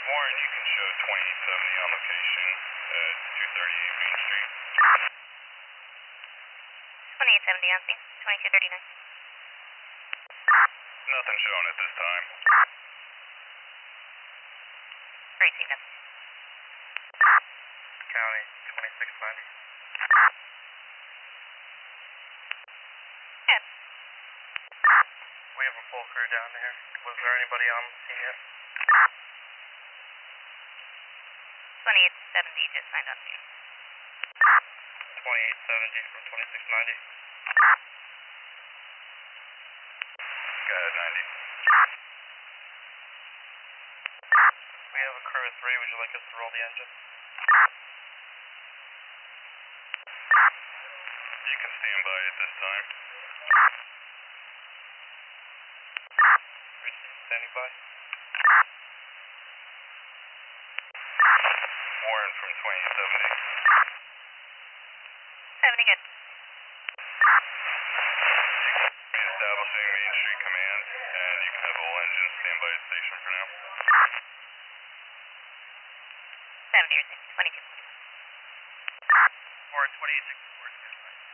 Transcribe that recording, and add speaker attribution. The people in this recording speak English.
Speaker 1: Warren, you can show 2870 on location at 238 Main Street.
Speaker 2: 2870 on scene, 2239.
Speaker 1: Nothing shown at this time.
Speaker 2: Racing up.
Speaker 3: County, 2690.
Speaker 2: Yeah.
Speaker 3: We have a full crew down there. Was there anybody on the scene yet?
Speaker 2: 2870 just signed on scene.
Speaker 3: 2870 from 2690.
Speaker 1: Go ahead, 90.
Speaker 3: We have a crew of 3. Would you like us to roll the engine?
Speaker 1: You can stand by at this time.
Speaker 3: Standing by.
Speaker 1: Warren from 2870.
Speaker 2: 70 good.
Speaker 1: Establishing Main Street Command, and you can have all engines stand by at station for now.
Speaker 2: 70 racing, 22.
Speaker 3: Or 2864 standby.